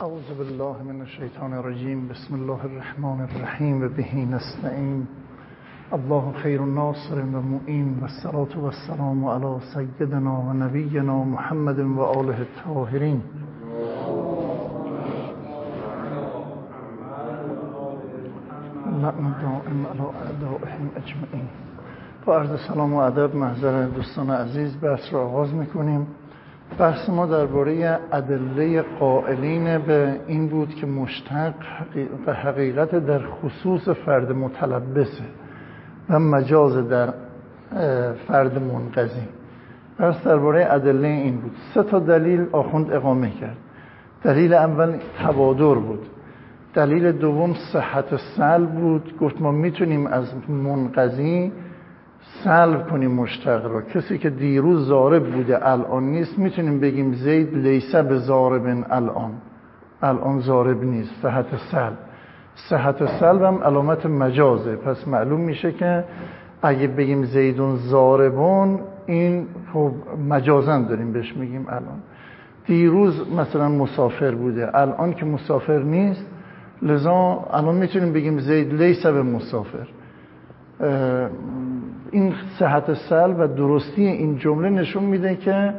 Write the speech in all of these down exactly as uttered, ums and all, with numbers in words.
اعوذ بالله من الشیطان الرجیم. بسم الله الرحمن الرحیم و به نستعین. الله خیر ناصر و معین و الصلاة و السلام علی سیدنا و نبینا محمد و آله الطاهرین. لعن دائم علی اعدائهم اجمعین. با عرض سلام و ادب محضر دوستان عزیز بحث را آغاز میکنیم. بحث ما درباره ادله قائلین به این بود که مشتق به حقیقت در خصوص فرد متلبسه و مجاز در فرد منقضی. بحث درباره ادله این بود. سه تا دلیل آخوند اقامه کرد. دلیل اول تبادر بود. دلیل دوم صحت سلب بود. گفت ما میتونیم از منقضی سلب کنیم مشتق را. کسی که دیروز ضارب بوده الان نیست، میتونیم بگیم زید لیس بضارب الان، الان ضارب نیست. صحت سلب. صحت سلب هم علامت مجازه. پس معلوم میشه که اگه بگیم زیدون ضاربون، این خب مجازن داریم بهش میگیم. الان دیروز مثلا مسافر بوده، الان که مسافر نیست، لذا الان میتونیم بگیم زید لیس به مسافر. این صحت سلب و درستی این جمله نشون میده که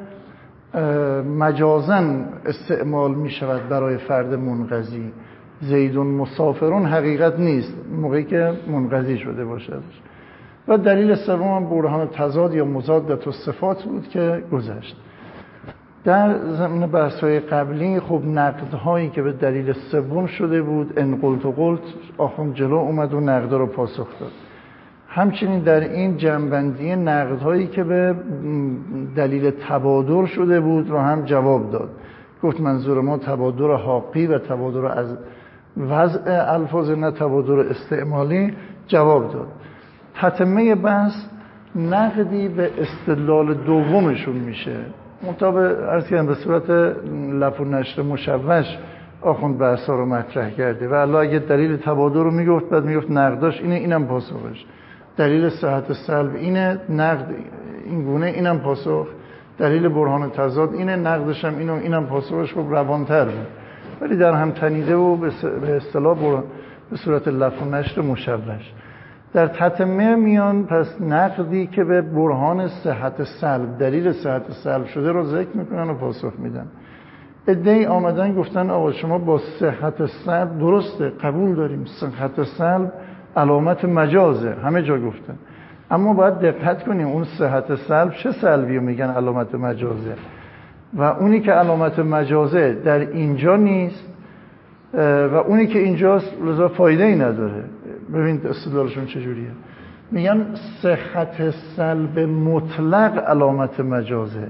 مجازن استعمال میشود برای فرد منقضی. زیدون مسافرون حقیقت نیست موقعی که منقضی شده باشه. و دلیل سوم برهان تضاد یا مضادت الصفات بود که گذشت. در زمین بحث‌های قبلی خب نقدهایی که به دلیل سوم شده بود، ان قلت و قلت، آخوند جلو اومد و نقدها رو پاسخ داد. همچنین در این جنبندی نقدهایی که به دلیل تبادر شده بود رو هم جواب داد. گفت منظور ما تبادر حقی و تبادر از وضع الفاظ، نه تبادر استعمالی. جواب داد. تتمه بحث نقدی به استدلال دومشون میشه. مطابق عرض کردم به صورت لف و نشر مشوش آخوند بحثا رو مطرح کرده و الله اگه دلیل تبادر رو میگفت بعد میگفت نقداش اینه، اینم پاسخش. دلیل صحت سلب اینه، نقد این گونه، اینم پاسخ. دلیل برهان تضاد اینه، نقدش هم اینه، اینم پاسخش. خب روانتر بود ولی در هم تنیده و به اصطلاح به صورت لف و نشر مشوش. در تتمه میان پس نقدی که به برهان صحت سلب، دلیل صحت سلب شده رو ذکر میکنن و پاسخ میدن. عده‌ای آمدن گفتن آقا شما با صحت سلب درسته، قبول داریم صحت سلب علامت مجازه، همه جا گفتن، اما باید دقت کنیم اون صحت سلب چه سلبی رو میگن علامت مجازه و اونی که علامت مجازه در اینجا نیست و اونی که اینجاست لذا فایده ای نداره. ببینید استدلالشون چجوریه. میگن صحت سلب مطلق علامت مجازه،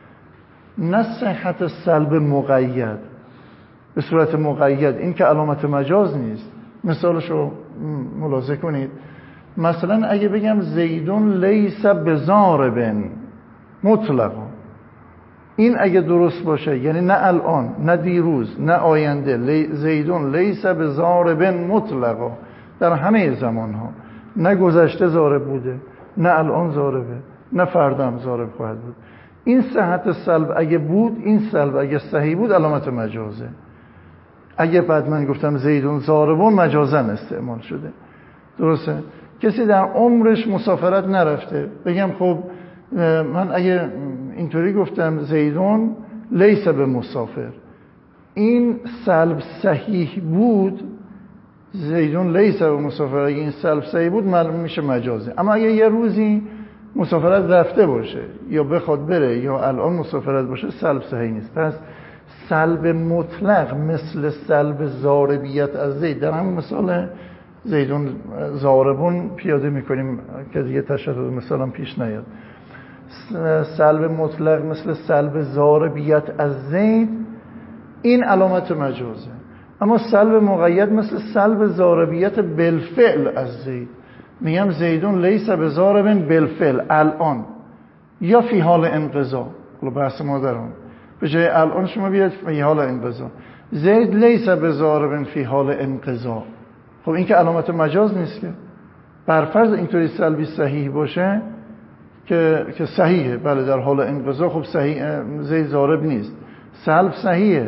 نه صحت سلب مقید. به صورت مقید این که علامت مجاز نیست. مثالشو ملاحظه کنید. مثلا اگه بگم زیدون لیس بضارب مطلقا، این اگه درست باشه یعنی نه الان، نه دیروز، نه آینده. لی زیدون لیس بضارب مطلقا، در همه زمان ها، نه گذشته ضارب بوده، نه الان ضاربه، نه فردا هم ضارب خواهد بود. این صحت سلب اگه بود، این سلب اگه صحیح بود، علامت مجازه. اگه بعد من گفتم زیدون ضاربون، مجازن استعمال شده. درسته؟ کسی در عمرش مسافرت نرفته، بگم خب من اگه اینطوری گفتم زیدون لیس به مسافر، این سلب صحیح بود، زیدون لیس به مسافر، اگه این سلب صحیح بود معلوم میشه مجازه. اما اگه یه روزی مسافرت رفته باشه یا بخواد بره یا الان مسافرت باشه، سلب صحیح نیست. پس سلب مطلق مثل سلب ضاربیت از زید، در همون مثال زیدون ضاربون پیاده میکنیم که دیگه تشدد مثلا پیش نیاد. سلب مطلق مثل سلب ضاربیت از زید، این علامت مجازه. اما سلب مقید مثل سلب ضاربیت بالفعل از زید. میگم زیدون لیس بضارب بالفعل، الان یا فی حال انقضا. حالا بحث ما در اون به جای الان شما بیاید فی حال انقضا. زید لیس بضارب فی حال انقضا، خب این که علامت مجاز نیست که. برفرض اینطوری سلبی صحیح باشه که که صحیحه، بله در حال انقضا، خب صحیح زید ضارب نیست، سلب صحیحه،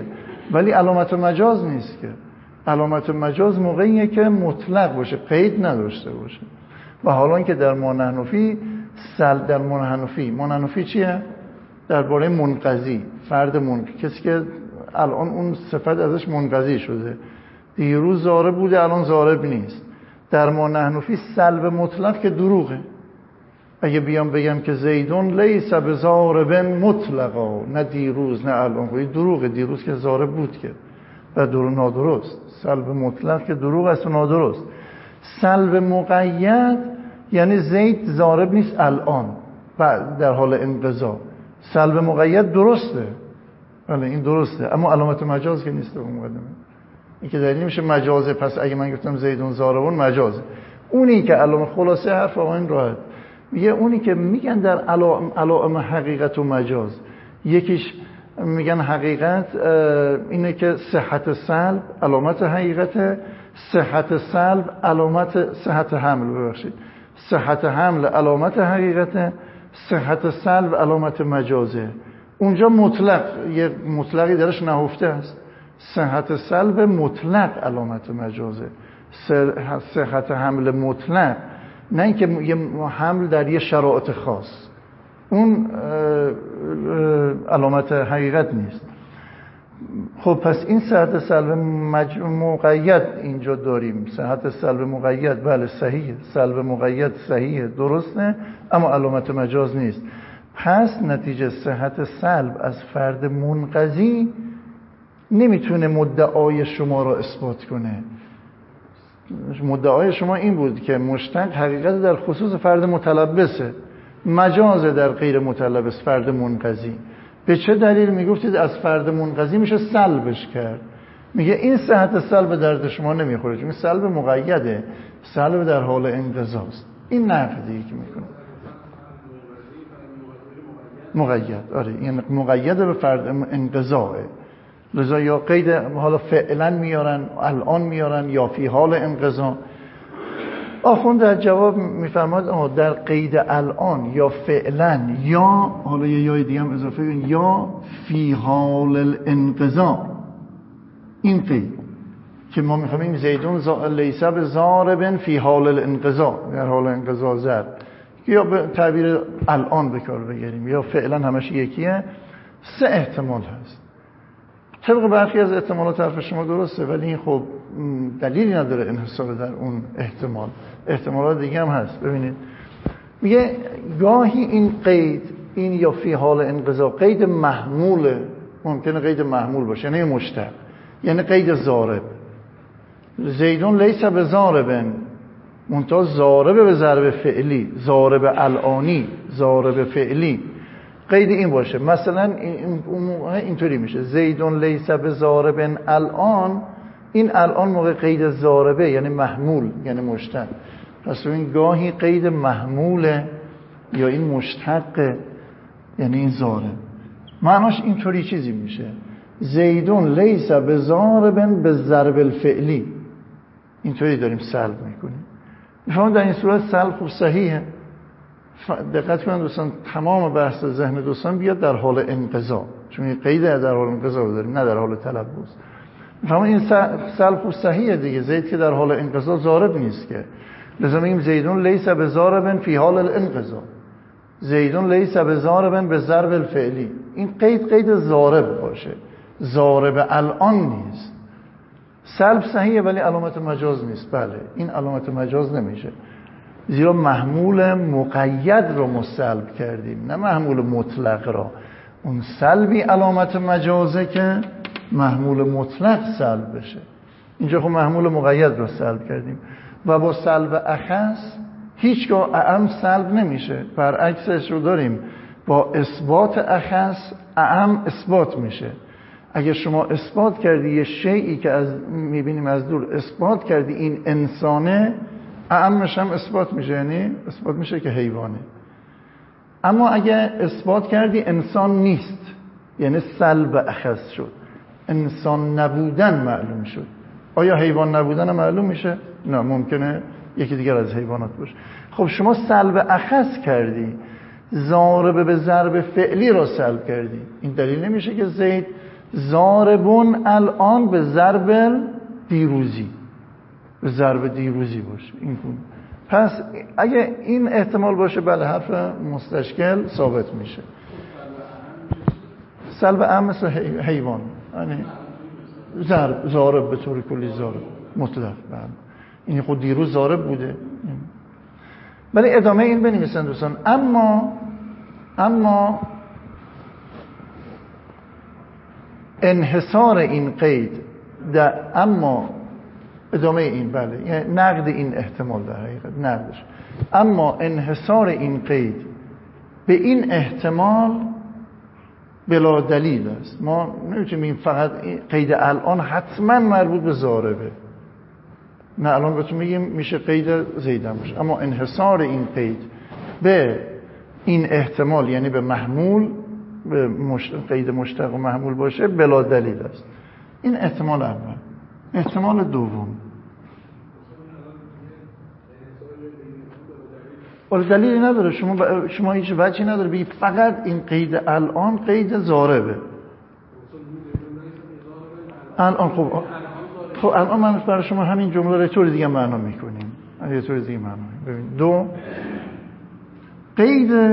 ولی علامت مجاز نیست که. علامت مجاز موقعیه که مطلق باشه، قید نداشته باشه. و حالا که در ما نحن فیه سل در ما نحن فیه ما نحن فیه چیه؟ درباره منقضی، فرد منقضی، کسی که الان اون صفت ازش منقضی شده، دیروز ضارب بوده الان ضارب نیست. در ما نحن فیه سلب مطلق که دروغه. اگه بیام بگم که زیدون لیس بضارب مطلقا، نه دیروز نه الان، خب دروغه. دیروز که ضارب بود که و درو نادرست. سلب مطلق که دروغ است و نادرست. سلب مقید یعنی زید ضارب نیست الان بعد در حال انقضا. سلب مقید درسته، بله این درسته، اما علامت مجاز که نیست. اون مقدمه این که دلیل میشه مجازه. پس اگه من گفتم زیدون ضاربون مجازه. اونی که علامت خلاصه حرف آقایون راحت میگه، اونی که میگن در علائم حقیقت و مجاز، یکیش میگن حقیقت اینه که صحت سلب علامت حقیقت، صحت سلب علامت صحت حمل، ببخشید صحت حمل علامت حقیقت، صحت سلب علامت مجازه. اونجا مطلق، یه مطلقی درش نهفته است. صحت سلب مطلق علامت مجازه، صحت حمل مطلق، نه اینکه یه حمل در یه شرایط خاص، اون علامت حقیقت نیست. خب پس این صحت سلب مج... مقید اینجا داریم. صحت سلب مقید بله صحیحه، سلب مقید صحیحه درسته، اما علامت مجاز نیست. پس نتیجه صحت سلب از فرد منقضی نمیتونه مدعای شما را اثبات کنه. مدعای شما این بود که مشتق حقیقت در خصوص فرد متلبسه، مجاز در غیر متلبس فرد منقضی. به چه دلیل میگفتید از فرد منقضی میشه سلبش کرد؟ میگه این صحت سلب درد شما نمیخوره، چون سلب مقیده، سلب در حال انقضاست. این نقدی که میکنه مقید، آره این مقید به فرد انقضاه. لذا یا قید حالا فعلا میارن، الان میارن، یا فی حال انقضا. آخوند در جواب میفرماد در قید الان یا فعلا، یا حالا یه یای دیگه هم اضافه کن، یا فی حال الانقضا. این قید که ما میفهمیم زیدون لیس بضارب فی حال الانقضا، در حال انقضا زر، یا به تعبیر الان به کار بگیریم، یا فعلا همش یکیه. سه احتمال هست. طبق برخی از احتمالات حرف شما درسته، ولی این خب دلیلی نداره انحصار در اون احتمال. احتمالات دیگه هم هست. ببینید میگه گاهی این قید، این یا فی حال انقضا، قید محموله، ممکنه قید محمول باشه، یعنی مشتق، یعنی قید ضارب. زیدون لیس بضارب، منتها ضارب به ضرب فعلی، ضارب الانی، ضارب فعلی. قید این باشه، مثلا این اینطوری میشه زیدون لیس بضارب الان، این الان موقع قید ضاربه یعنی محمول، یعنی مشتق. پس این گاهی قید محموله یا این مشتق، یعنی این ضارب. معناش اینطوری چیزی میشه زیدون لیس بضارب به ضرب الفعلی، اینطوری داریم سلب میکنیم. میفهمون در این صورت سلب خوب صحیحه. دقت کنید دوستان، تمام بحث ذهن دوستان بیاد در حال انقضا، چون این قید در حال انقضا رو داریم، نه در حال تلبس. میفهمون این سلب خوب صحیحه دیگه. زید که در حال انقضا ضارب نیست که، لذا میگیم زیدون لیس بضارب فی حال الانقضا، زیدون لیس بضارب به ضرب الفعلی. این قید قید ضارب باشه، ضارب الان نیست. سلب صحیحه ولی علامت مجاز نیست. بله این علامت مجاز نمیشه، زیرا محمول مقید رو ما سلب کردیم، نه محمول مطلق را. اون سلبی علامت مجازه که محمول مطلق سلب بشه. اینجا خب محمول مقید رو سلب کردیم و با سلب اخص هیچگاه اعم سلب نمیشه، برعکسش رو داریم. با اثبات اخص اعم اثبات میشه. اگه شما اثبات کردی یه شیئی که از میبینیم از دور، اثبات کردی این انسانه، اعمش هم اثبات میشه، یعنی اثبات میشه که حیوانه. اما اگه اثبات کردی انسان نیست، یعنی سلب اخص شد، انسان نبودن معلوم شد. آیا حیوان نبودن هم معلوم میشه؟ نه، ممکنه یکی دیگر از حیوانات باشه. خب شما سلب اخص کردی، ضارب به ضرب فعلی را سلب کردی. این دلیل نمیشه که زید ضاربون الان به ضرب دیروزی، به ضرب دیروزی باشه این گونه. پس اگه این احتمال باشه بله حرف مستشکل ثابت میشه. سلب اعم مثل حیوان، یعنی ضرب ضارب به طور کلی ضارب مطلق. این خود دیروز ضارب بوده. ولی ادامه این بنویسن دوستان. اما اما انحصار این قید در اما ادامه این بله یعنی نقد این احتمال در حقیقت نقدش. اما انحصار این قید به این احتمال بلا دلیل است. ما نمیتونیم فقط قید الان حتما مربوط به ضاربه، نه الان بهتون میگیم میشه قید زیدن باشه، اما انحصار این قید به این احتمال یعنی به محمول، به مشت... قید مشتق و محمول باشه بلا دلیل است. این احتمال اول. احتمال دوم ولی دلیلی نداره، شما ب... شما هیچ وجهی نداره بگی فقط این قید الان قید ضاربه. الان خب خب الان من برای شما همین جمله رو طور دیگه معنا میکنیم. یه طور دیگه معنا ببین. دو قید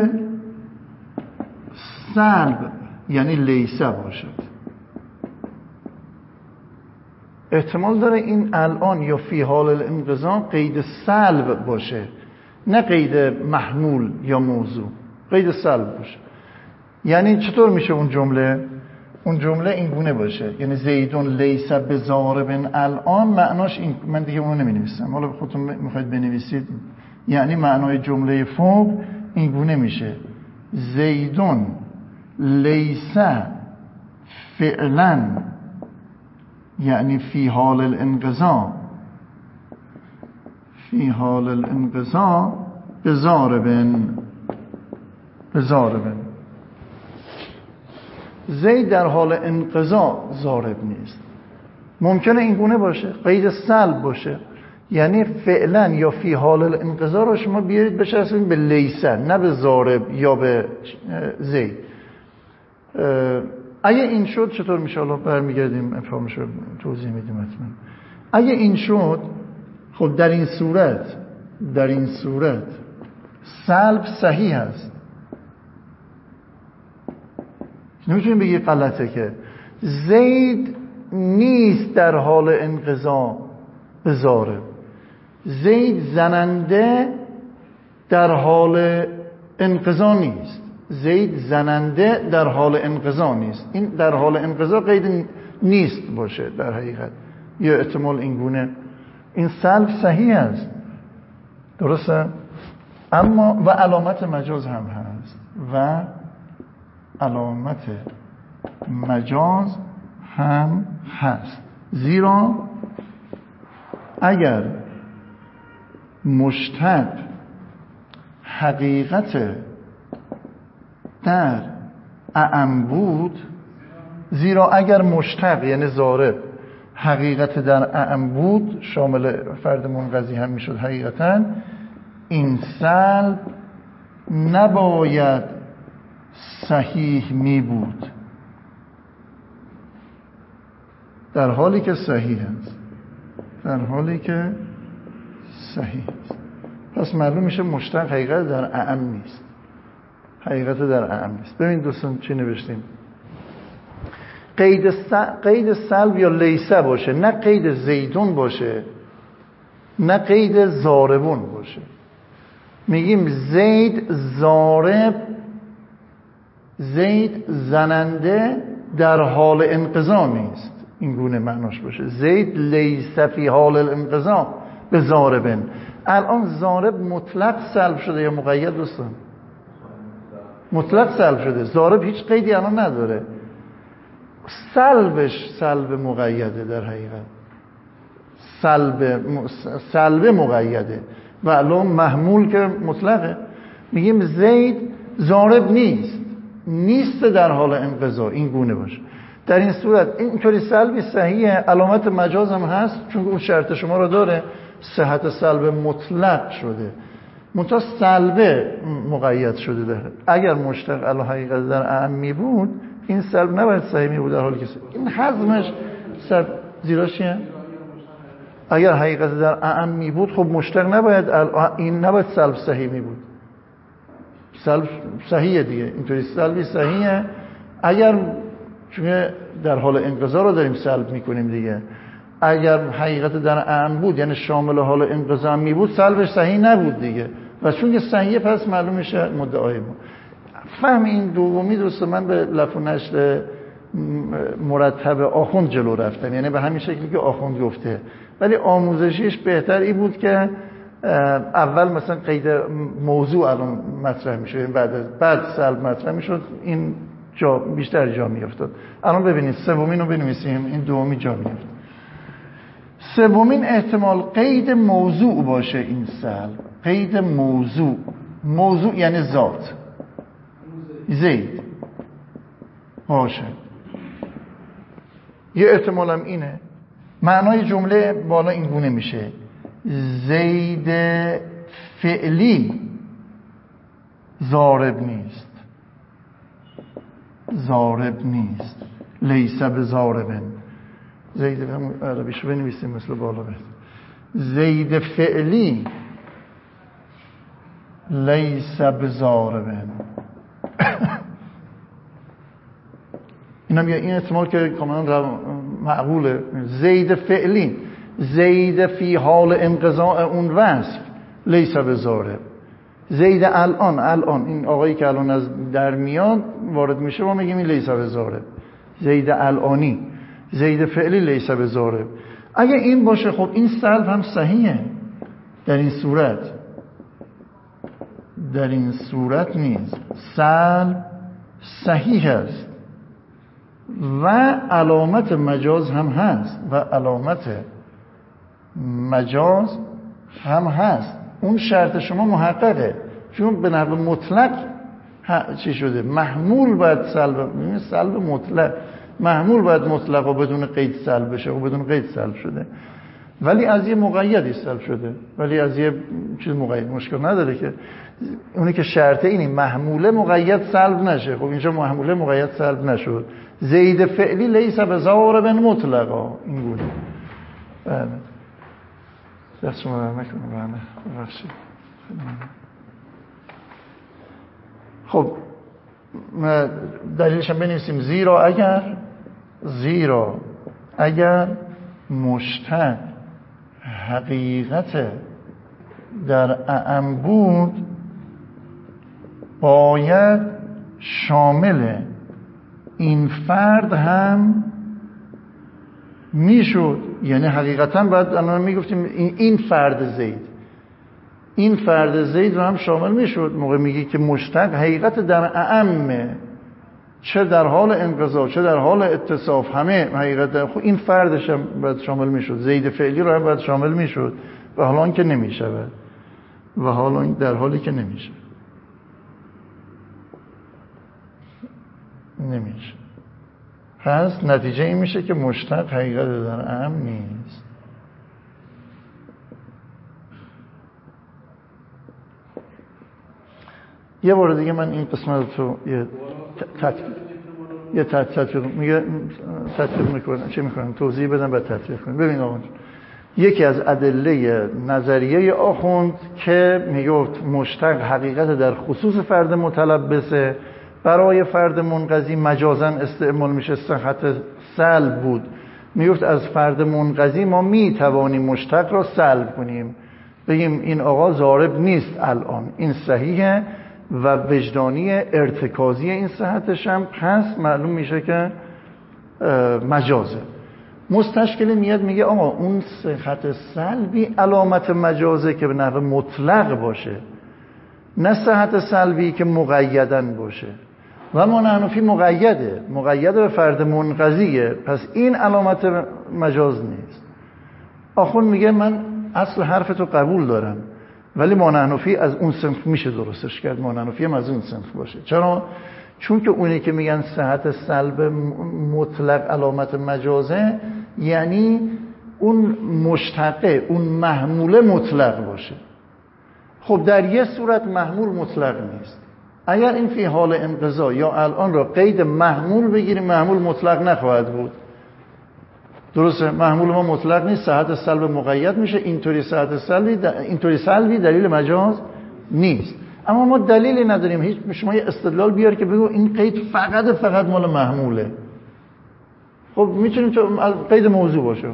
سلب یعنی لیسه باشد. احتمال داره این الان یا فی حال الانقضا قید سلب باشه، نه قید محمول یا موضوع، قید سلب باشه. یعنی چطور میشه اون جمله؟ اون جمله این گونه باشه، یعنی زیدون لیس بضارب الان، معناش این، من دیگه اونو نمی‌نویسم، حالا خودتون میخواید بنویسید. یعنی معنای جمله فوق این گونه میشه: زیدون لیس فعلا یعنی فی حال الانقضا، فی حال الانقضا بضاربن، بضاربن. زید در حال انقضا ضارب نیست. ممکنه این گونه باشه، قید سلب باشه، یعنی فعلا یا فی حال الانقضا رو شما بیارید بچسبونید به لیسه، نه به ضارب یا به زید. اگه این شد چطور میشه؟ حالا برمیگردیم افهامش رو توضیح میدیم حتما. اگه این شد خب در این صورت در این صورت سلب صحیح است، نمیتونیم بگی غلطه که زید نیست در حال انقضا به ضارب. زید زننده در حال انقضا نیست، زید زننده در حال انقضا نیست. این در حال انقضا قید نیست باشه در حقیقت، یا احتمال این گونه. این سلب صحیح است، درسته؟ اما و علامت مجاز هم هست، و علامت مجاز هم هست. زیرا اگر مشتق حقیقت در اعم بود، زیرا اگر مشتق یعنی ضارب حقیقت در اعم بود، شامل فرد منقضی هم میشد حقیقتا، این سلب نباید صحیح می بود، در حالی که صحیح است، در حالی که صحیح است. پس معلوم میشه مشتق حقیقت در اعم نیست، حقیقت در اعم نیست. ببین دوستان چی نوشتیم: قید قید سلب یا لیسه باشه، نه قید زیدون باشه، نه قید ضاربون باشه. میگیم زید ضارب، زید زننده در حال انقضا نیست، این گونه معناش باشه. زید لیس فی حال الانقضا به ضاربن. الان ضارب مطلق سلب شده یا مقید دوستان؟ مطلق سلب شده. ضارب هیچ قیدی الان نداره، سلبش سلب مقیده در حقیقت، سلب سلب مقیده و الان محمول که مطلقه. میگیم زید ضارب نیست، نیست در حال انقضا، این گونه باشه. در این صورت اینطوری سلبی صحیحه، علامت مجاز هم هست، چون اون شرط شما رو داره، صحت سلب مطلق شده، منتها سلب مقید شده. ده اگر مشتق علی حقیقت در اعم می بود این سلب نباید صحیح می بود در حالی که این حزمش سلب زیراش چیه؟ اگر حقیقت در اعم می بود خب مشتق نباید این نباید سلب صحیح می بود. سلب صحیحه دیگه، اینطوری سلبی صحیحه اگر چون در حال انقضا رو داریم سلب میکنیم دیگه. اگر حقیقت در اعم بود یعنی شامل حال انقضا می بود سلبش صحیح نبود دیگه و چون که صحیحه پس معلوم میشه مدعای ما. فهم این دومی درسته. من به لف و نشر مرتب آخوند جلو رفتم، یعنی به همین شکلی که آخوند گفته، ولی آموزشیش بهتر ای بود که اول مثلا قید موضوع الان مطرح میشه بعد بعد سلب مطرح میشد، این جا بیشتر جا میافتاد. الان ببینید سومین رو بنویسیم، این دومی جا میافت. سومین احتمال قید موضوع باشه. این سلب قید موضوع، موضوع یعنی ذات، زید باشه. یه احتمال هم اینه معنای جمله بالا این گونه میشه: زید فعلی ضارب نیست، ضارب نیست، لیس بضاربن. زید هم عربیشو بنویسیم مثل بالا بهت. زید فعلی لیس بضاربن. اینم این احتمال که کاملا معقوله. زید فعلی، زید فی حال انقضاء اون وصف، لیس بضارب. زید الان، الان این آقایی که الان از در میاد وارد میشه ما میگیم این لیس بضارب. زید الانی، زید فعلی لیس بضارب. اگه این باشه خب این سلب هم صحیحه. در این صورت در این صورت نیست، سلب صحیح است و علامت مجاز هم هست و علامت مجاز هم هست. اون شرط شما محققه، چون به نحو مطلق چی شده؟ محمول باید سلب، ببین سلب مطلق محمول باید مطلق و بدون قید سلب بشه و بدون قید سلب شده، ولی از یه مقیدی سلب شده، ولی از یه چیز مقید مشکل نداره که اونی که شرطه اینی محموله مقید سلب نشه. خب اینجا محموله مقید سلب نشد. زید فعلی لیس بضارب مطلقا، این گونه. بله دست شما در نکنم. بله بخشید. خب دلیلش هم بنویسیم. زیرا اگر زیرا اگر مشتق حقیقت در اعم بود باید شامل این فرد هم میشد. یعنی حقیقتا باید الان میگفتیم این فرد زید، این فرد زید رو هم شامل میشد. موقع میگی که مشتق حقیقت در اعمه، چه در حال انقضا چه در حال اتصاف، همه حقیقت خب این فردش هم باید شامل میشد. زید فعلی رو هم باید شامل میشد و حالا این که نمیشه و حالا این در حالی که نمیشه نمیشه پس نتیجه این میشه که مشتق حقیقت در اعم نیست. یه بار دیگه من این قسمت رو یه تطبیق یه تطبیق میگه تطبیق میکنم چه میکنم توضیح بدم بعد تطبیق کنم. ببین آقا، یکی از ادله نظریه آخوند که میگفت مشتق حقیقت در خصوص فرد متلبسه، برای فرد منقضی مجازاً استعمال میشه، صحت سلب بود. میگفت از فرد منقضی ما میتوانیم مشتق را سلب کنیم، بگیم این آقا ضارب نیست الان، این صحیحه و وجدانی ارتکازی این صحتش هم پس معلوم میشه که مجازه. مستشکل میاد میگه آقا اون صحت سلبی علامت مجازه که به نحو مطلق باشه، نه صحت سلبی که مقیدن باشه. و ما نحنفی مقیده مقید به فرد منقضیه، پس این علامت مجاز نیست. آخون میگه من اصل حرفتو قبول دارم ولی ما نحنفی از اون صنف میشه درستش کرد، ما نحنفی هم از اون صنف باشه. چرا؟ چون که اونی که میگن صحت سلب مطلق علامت مجازه یعنی اون مشتقه، اون محموله مطلق باشه. خب در یه صورت محمول مطلق نیست، اگر این فی حال انقضا یا الان را قید محمول بگیریم، محمول مطلق نخواهد بود. درسته؟ محمول ما مطلق نیست، صحت سلب مقید میشه. اینطوری صحت سلبی اینطوری سلبی دلیل مجاز نیست. اما ما دلیلی نداریم، هیچ شما یه استدلال بیار که بگو این قید فقط فقط مال محموله. خب میتونیم تو قید موضوع باشه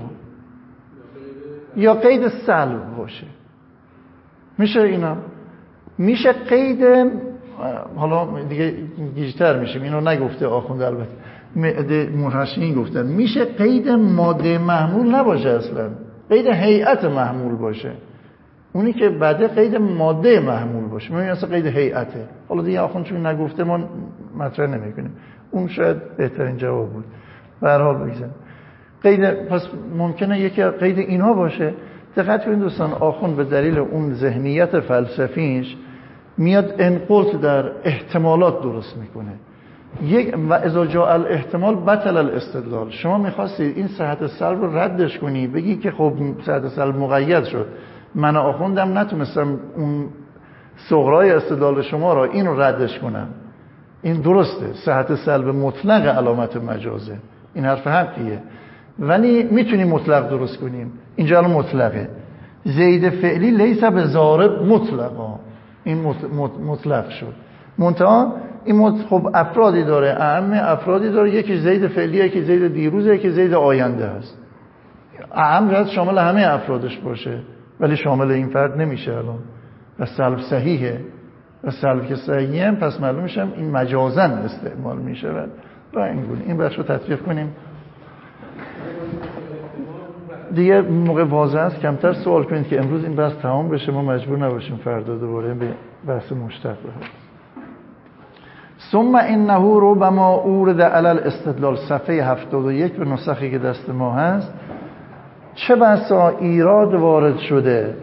یا قید سلب باشه، میشه اینا. میشه قید، حالا دیگه گیجتر میشیم، اینو نگفته آخونده البته، محشین گفتن میشه قید ماده محمول نباشه، اصلا قید هیئت محمول باشه. اونی که بعده قید ماده محمول باشه، میگیم اصلا قید هیئته. حالا دیگه آخوند چون نگفته ما مطرح نمیکنیم، اون شاید بهترین جواب بود. به هر حال بگذاریم قید، پس ممکنه یکی قید اینها باشه. دقت کنید دوستان، آخوند به دلیل اون ذهنیت فلسفیش میاد انقلت در احتمالات درست میکنه. یک و اذا جاء الاحتمال بطل الاستدلال. شما میخواستید این صحت سلب رو ردش کنی، بگی که خب صحت سلب مقید شد، من آخوندم نتونستم اون صغرای استدلال شما را این رو ردش کنم. این درسته، صحت سلب مطلق علامت مجازه، این حرف حقیه، ولی میتونیم مطلق درست کنیم. اینجا الان مطلقه، زید فعلی لیس به ضارب مطلقا، این مطلق شد. منتها این خب افرادی داره، اعم افرادی داره، یکی زید فعلیه، یکی زید دیروزه، یکی زید آینده است. اعم راست شامل همه افرادش باشه، ولی شامل این فرد نمیشه الان. و سلب صحیحه، و سلب که صحیحه پس معلوم میشم این مجازن استعمال میشه. و این گونه این بخش رو تطبیق کنیم دیگه. موقع واضح است کمتر سوال کنید که امروز این بحث تمام بشه، ما مجبور نباشیم فردا دوباره به بحث مشتق بحث. ثم انه ربما اورد علی الاستدلال، صفحه هفتاد و یک به نسخی که دست ما هست. چه بسا ایراد وارد شده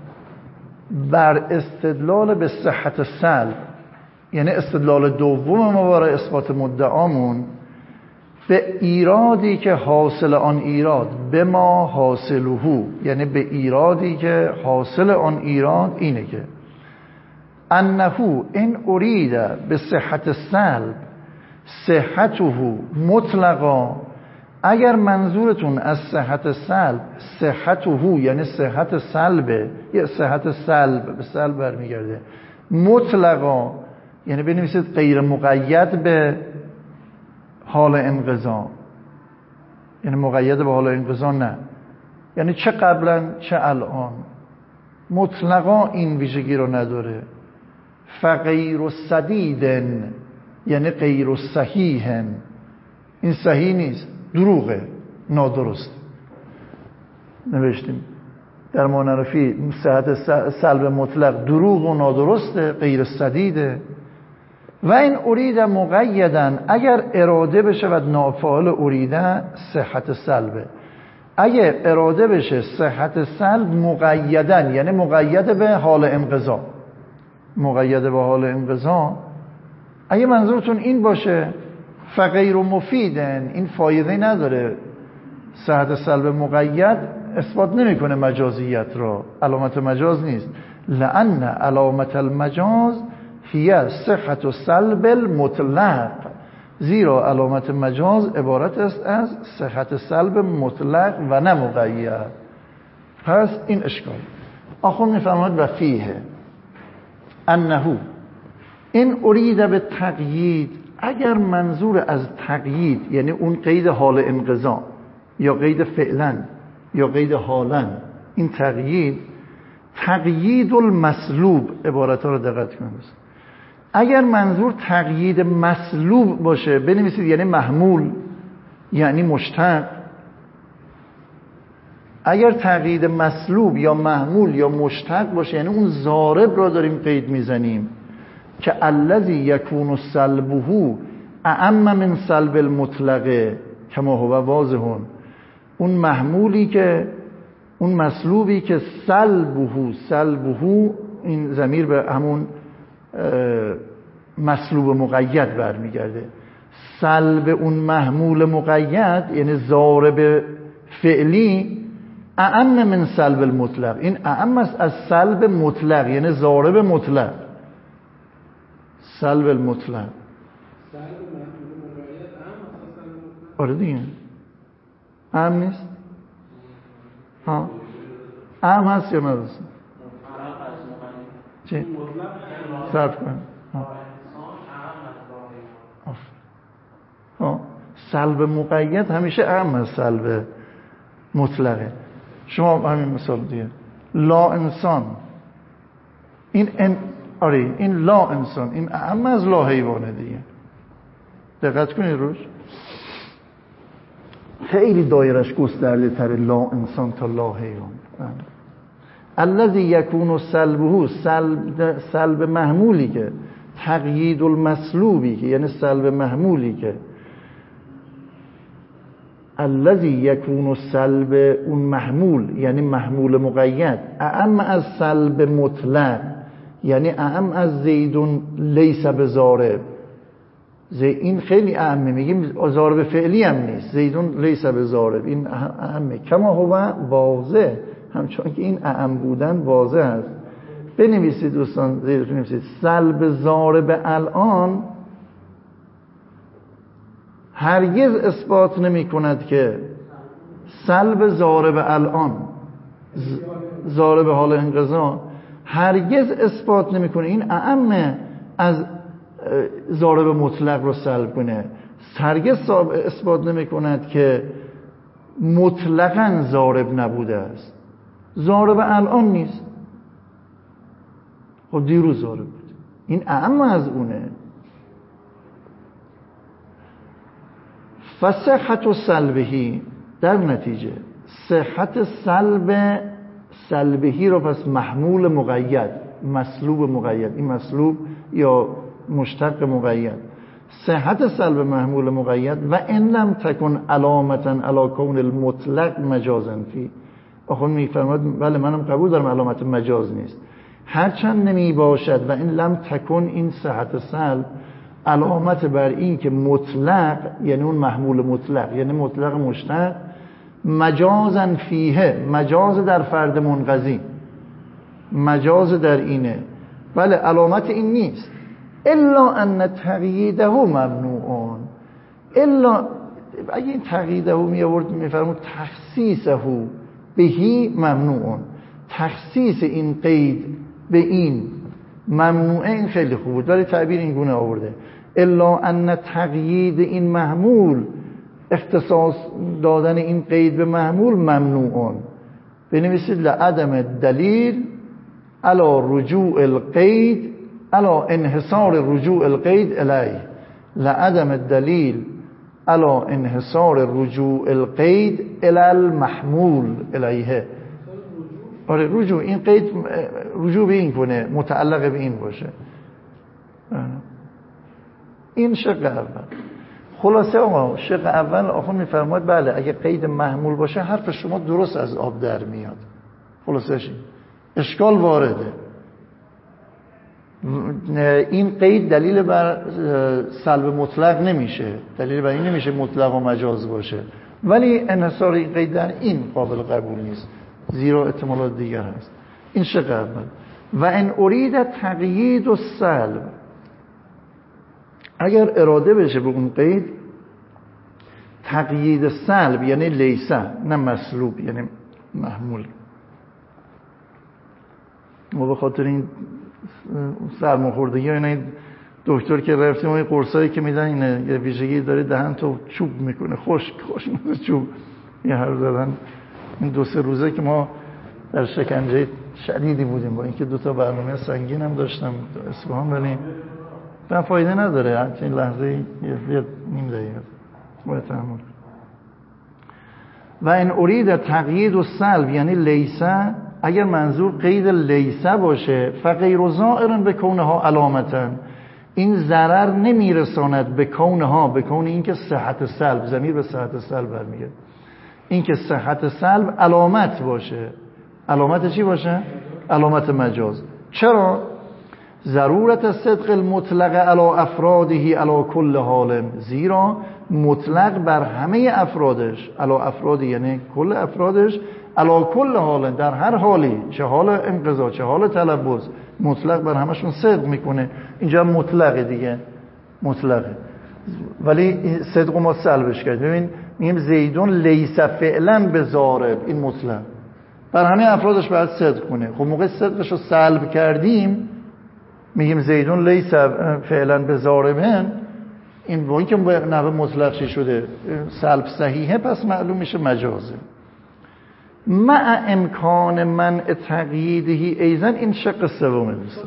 بر استدلال به صحت سلب، یعنی استدلال دوم ما برای اثبات مدعامون، به ایرادی که حاصل آن ایراد به ما حاصلهو، یعنی به ایرادی که حاصل آن ایراد اینه که انهو این اریده به صحت سلب صحته مطلقا، اگر منظورتون از صحت سلب صحته یعنی صحت سلبه، یا صحت سلب به سلب برمیگرده، مطلقا یعنی بنویسید غیر مقید به حال انقضا، یعنی مقید به حال انقضا نه، یعنی چه قبلا چه الان، مطلقا این ویژگی رو نداره. فغیر سدیدن یعنی غیر صحیحن، این صحیح نیست، دروغه، نادرست. نوشتیم در معنرفی صحت سلب مطلق دروغ و نادرسته، غیر سدیده. و این ارید مقیدن، اگر اراده بشه و نافعال اریده صحت سلبه، اگر اراده بشه صحت سلب مقیدن یعنی مقید به حال انقضا، مقید به حال انقضا، اگه منظورتون این باشه فغیر مفیدن، این فایده نداره، صحت سلب مقید اثبات نمیکنه مجازیت را، علامت مجاز نیست. لأن علامت المجاز هی صحت و سلب المطلق، زیرا علامت مجاز عبارت است از صحت سلب مطلق و نه مقید. پس این اشکال. آخر میفرماید و فیه انهو این اریده به تقیید، اگر منظور از تقیید یعنی اون قید حال انقضا یا قید فعلا یا قید حالا، این تقیید تقیید المسلوب، عبارت ها رو دقت کنید. اگر منظور تقیید مسلوب باشه بنویسید یعنی محمول، یعنی مشتق. اگر تقیید مسلوب یا محمول یا مشتق باشه یعنی اون ضارب را داریم قید میزنیم که الذی یکون سلبه اعم من سلب المطلقه کما هو واضح، اون محمولی که اون مسلوبی که سلبه سلبه این ضمیر به همون مسلوب مقید برمیگرده. سلب اون محمول مقید یعنی ضارب فعلی اعم من سلب المطلق، این اعم است از سلب مطلق یعنی ضارب مطلق. سلب المطلق. آره دیگه اهم نیست؟ ها اهم هست یا ندست؟ چی؟ صرف کن ها سلب مقید همیشه اهم از سلب مطلقه. شما همین مثال دیگه لا انسان، این ان... آره این لا انسان این اهم از لا حیوانه دیگه. دقت کنید روش، خیلی دایرش گسترده تر لا انسان تا لا حیوان. الذی یکون سلبه سلب سلب محمولی که تقیید المسلوبی که یعنی سلب محمولی که الذی یکون سلب اون محمول یعنی محمول مقید اعم از سلب مطلق یعنی اعم از زیدون لیس بضارب. این خیلی اهمه، میگیم ضارب فعلی هم نیست، زیدون لیس بضارب، این اهمه. کما هو واضح، همچون که این اهم بودن واضح است. بنویسید دوستان، زیرش بنویسید سلب ضارب الان هرگز اثبات نمی کند که سلب ضارب الان ضارب حال انقضا هرگز اثبات نمی کنه این اعم از ضارب مطلق رو سلب کنه. هرگز اثبات نمی کند که مطلقاً ضارب نبوده است. ضارب الان نیست، خب دیروز ضارب بود، این اعم از اونه. فصحت سلبهی، در نتیجه صحت سلب سلبهی رو پس محمول مقید مسلوب مقید، این مسلوب یا مشتق مقید، صحت سلب محمول مقید و ان لم تکن علامتا علی کون المطلق مجازا فی. آخون میفرماد بله منم قبول دارم علامت مجاز نیست، هرچند نمی باشد و این لم تکن این صحت سلب علامت بر این که مطلق یعنی اون محمول مطلق یعنی مطلق مشتق مجازا فیه، مجاز در فرد منقضی، مجاز در اینه، بله علامت این نیست. الا ان تقییده ممنوعون، الا اگه این تقییده می آورد میفرمود تخصیصه بهی ممنوعون، تخصیص این قید به این ممنوعه، این خیلی خوب بود ولی تعبیر این گونه آورده. الا ان تقیید این محمول، اختصاص دادن این قید به محمول ممنوعون. بنویسید لعدم دلیل علی رجوع القید علی انحصار رجوع القید الیه، لعدم دلیل علی انحصار رجوع القید الی المحمول الیه. آره رجوع، این قید رجوع به این کنه، متعلق به این باشه. این شق اول. خلاصه آقا شق اول آخون میفرماید بله اگه قید محمول باشه حرف شما درست از آب در میاد. خلاصش اشکال وارده، این قید دلیل بر سلب مطلق نمیشه، دلیل بر این نمیشه مطلق و مجاز باشه، ولی انحصار این قید در این قابل قبول نیست زیرا احتمالات دیگر هست. این شق اول. و ان ارید تقیید و سلب، اگر اراده بشه به اون قید تقیید سلب یعنی لیسه نه مسلوب یعنی محمول. ما به خاطر این سرماخوردگی ها اینا دکتر که رفتیم اون قرصایی که میدن اینه یه ویژگی داره دهن تو چوب میکنه، خشک خوش مثل چوب یه هر زدن. این دو سه روزه که ما در شکنجه شدیدی بودیم با اینکه دو تا برنامه سنگین هم داشتم اصفهان، ولی من فایده نداره حتی این لحظه یه نیم دقیقه باید تحمل. و این ارید تقیید و سلب یعنی لیسه، اگر منظور قید لیسه باشه فغیر و زائرن به کونها علامتن، این ضرر نمیرساند به کونها، به کون این که صحت سلب، ضمیر به صحت سلب برمیگرده، این که صحت سلب علامت باشه. علامت چی باشه؟ علامت مجاز. چرا؟ ضرورت صدق المطلق علی افراده علی کل حال، زیرا مطلق بر همه افرادش، علی افراد یعنی کل افرادش، علی کل حال در هر حالی، چه حال انقضا چه حال تلبس، مطلق بر همشون صدق میکنه. اینجا مطلقه دیگه، مطلقه، ولی صدق ما سلبش کرد. ببین میگیم زیدون لیس فعلا به ضارب، این مطلق بر همه افرادش باید صدق کنه. خب موقع صدقش رو سلب کردیم میگیم زیدون لیس فعلا به ضاربن، این با اینکه به نحو مطلق چی شده سلب صحیحه، پس معلوم میشه مجازه. مع امکان منع تقییدهی ایزن، این شق سومه دوستان.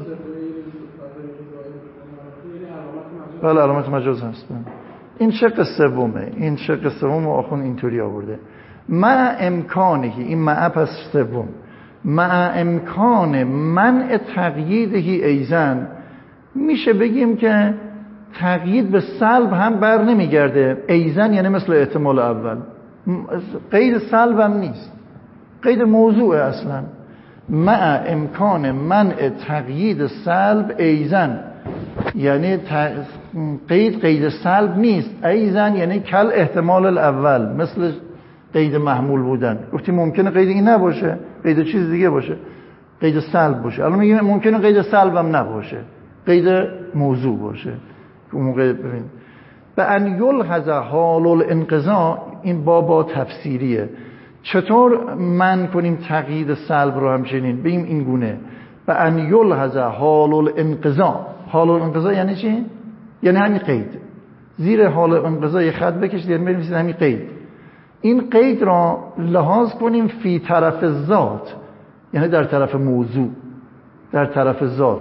بله علامت مجاز هست. این شق سومه، این شق سوم آخون اینطوری آورده. مع امکانهی، این مع پس سوم، مع امکان منع تقییدهی ایزن، میشه بگیم که تقیید به سلب هم بر نمیگرده. ایزن یعنی مثل احتمال اول، قید سلب هم نیست، قید موضوع اصلا. مع امکان منع تقیید سلب ایزن، یعنی قید قید سلب نیست. ایزن یعنی کل احتمال الاول، مثل قید محمول بودن. گفتیم ممکنه قید این نباشه، قید چیز دیگه باشه، قید سلب باشه. الان میگیم ممکنه قید سلب هم نباشه، قید موضوع باشه. اون موقع ببین به ان یلحظ حال الانقضاء، این بابا تفسیریه. چطور من کنیم تقیید سلب رو همچنین بگیم این گونه؟ به ان یلحظ حال الانقضاء. حال الانقضاء یعنی چی؟ یعنی همین قید. زیر حال الانقضاء یه خط بکشید یعنی بنویسید همین قید. این قید را لحاظ کنیم فی طرف ذات، یعنی در طرف موضوع، در طرف ذات.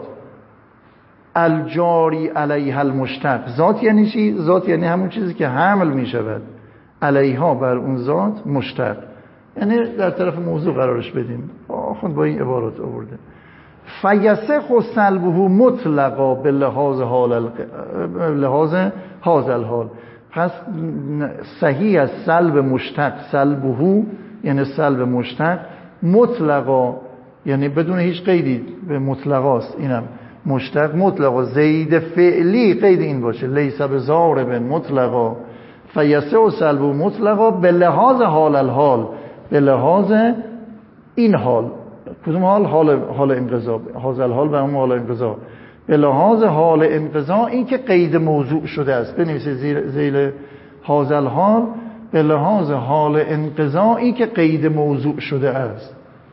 الجاری علیها المشتق، ذات یعنی چی؟ ذات یعنی همون چیزی که حمل می شود علیها بر اون ذات، مشتق یعنی در طرف موضوع قرارش بدیم. آخوند با این عبارات آورده. فیسخ سلبه مطلقا به لحاظ حال الق... لحاظ حاضر الحال، پس صحیح از سلب مشتق، سلبه یعنی سلب مشتق، مطلقا یعنی بدون هیچ قیدی، به مطلقاست. اینم مشتق مطلقا، زید فعلی قید این باشه، لیس بضارب مطلقا، فیسه و سلب مطلقا به لحاظ حال الحال، به لحاظ این حال. کدوم حال؟ حال حال انقضا، حاضر الحال به اون حال انقضا. به لحاظ حال انقضا، این که قید موضوع شده است، بنویسید زیر زیر حاضر الحال، به لحاظ حال انقضا، این که قید موضوع شده است.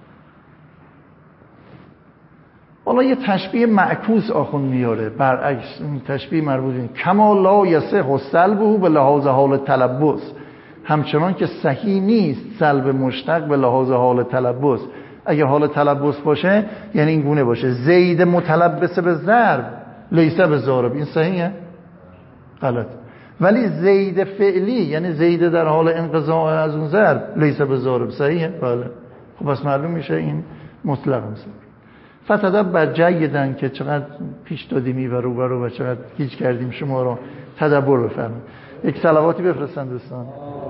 حالا یه تشبیه معکوس آخون میاره، برعکس این تشبیه مربوط این کما لا یصح سلبه به لحاظ حال تلبس، همچنان که صحیح نیست سلب مشتق به لحاظ حال تلبس. اگه حال تلبس باشه یعنی این گونه باشه، زید متلبس به ضرب لیس به ضارب، این صحیحه؟ غلط. ولی زید فعلی یعنی زید در حال انقضاء از اون ضرب لیس به ضارب، صحیحه؟ بله. خب پس معلوم میشه این مطلق میشه. فتدبر جیدن که چقدر پیش دادیم این ورو ورو و چقدر گیج کردیم شما رو، تدبر بفرمایید. یک صلواتی بفرستن دوستان.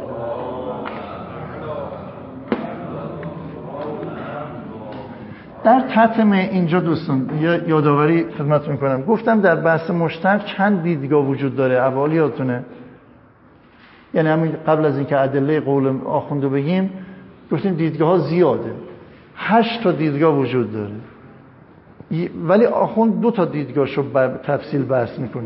در تتم اینجا دوستان یه یادآوری خدمتتون میکنم. گفتم در بحث مشتق چند دیدگاه وجود داره، اول یادتونه؟ یعنی همین قبل از اینکه ادله قول آخوندو بگیم گفتیم دیدگاه ها زیاده، هشت تا دیدگاه وجود داره، ولی آخوند دو تا دیدگاهشو تفصیل بحث میکنه.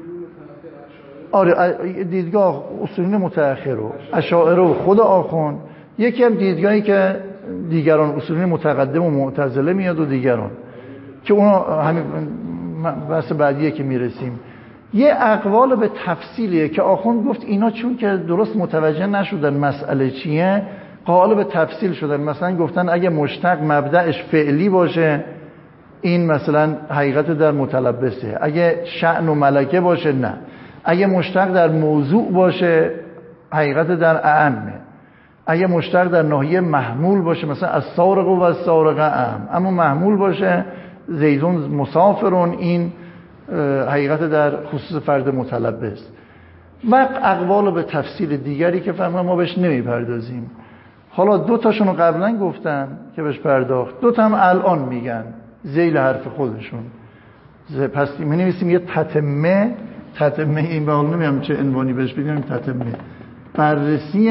آره دیدگاه اصولین متأخر و اشاعره و خود آخوند، یکی هم دیدگاهی که دیگران اصولین متقدم و معتزله میاد و دیگران که اونا همین بحث بعدیه که میرسیم. یه اقوال به تفصیلیه که آخوند گفت اینا چون که درست متوجه نشدن مسئله چیه قائل به تفصیل شدن. مثلا گفتن اگه مشتق مبدأش فعلی باشه این مثلا حقیقت در متلبسه، اگه شأن و ملکه باشه نه، اگه مشتق در موضوع باشه حقیقت در اعمه، اگه مشتق در ناحیه محمول باشه مثلا از سارق و از سارقه اعم، اما محمول باشه زیدون مسافرون این حقیقت در خصوص فرد متلبس. و اقوال به تفصیل دیگری که فهمم ما بهش نمیپردازیم. حالا دو تاشون رو قبلا گفتم که بهش پرداخت، دو تا هم الان میگن ذیل حرف خودشون. پس می نویسیم یه تتمه، تتمه این به حال نمیدونم چه عنوانی بهش بگیم، تتمه بررسی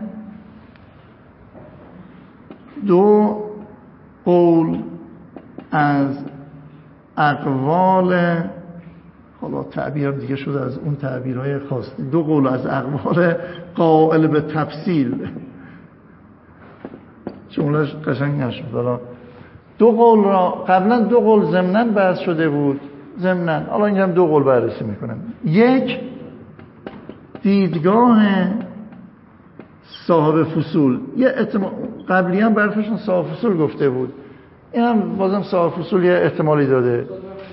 دو قول از اقوال، حالا تعبیر دیگه شده از اون تعبیرهای خاص، دو قول از اقوال قائل به تفصیل، جملهش قشنگ نشد. حالا دو قول را قبلا دو قول ضمناً بحث شده بود، ضمناً حالا اینجا هم دو قول بررسی میکنم. یک، دیدگاه صاحب فصول، یه احتمال قبلی هم برفشون صاحب فصول گفته بود، این هم بازم صاحب فصول یه احتمالی داده.